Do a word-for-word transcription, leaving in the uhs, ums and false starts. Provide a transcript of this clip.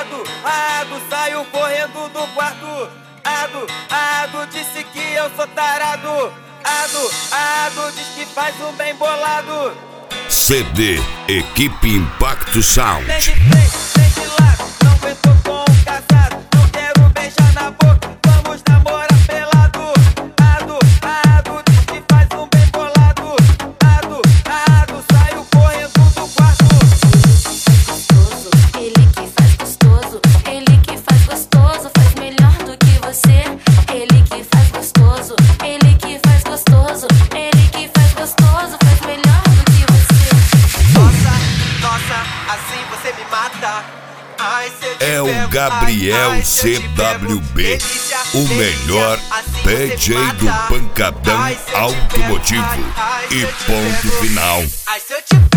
Ado, Ado, saiu correndo do quarto. Ado, Ado, disse que eu sou tarado. Ado, Ado, diz que faz um bem bolado. C D Equipe Impacto Sound. Vem de frente, vem de lado, não aguentou com o casado. Não quero beijar na boca, vamos namorar pelado. Ado, Ado, diz que faz um bem bolado. Ado, Ado, saiu correndo do quarto. Ele que faz gostoso, ele que faz gostoso, faz melhor do que você. Ele que faz gostoso, ele que faz gostoso, ele que faz gostoso, faz melhor do que você. Nossa, nossa, assim você me mata. Ai, se eu te É o pego, Gabriel ai, ai, se eu te C W B, pego, delícia, o delícia, melhor assim D você J me do mata. pancadão Ai, se eu te automotivo. pego, ai, ai, se E eu te ponto pego. final. Ai, se eu te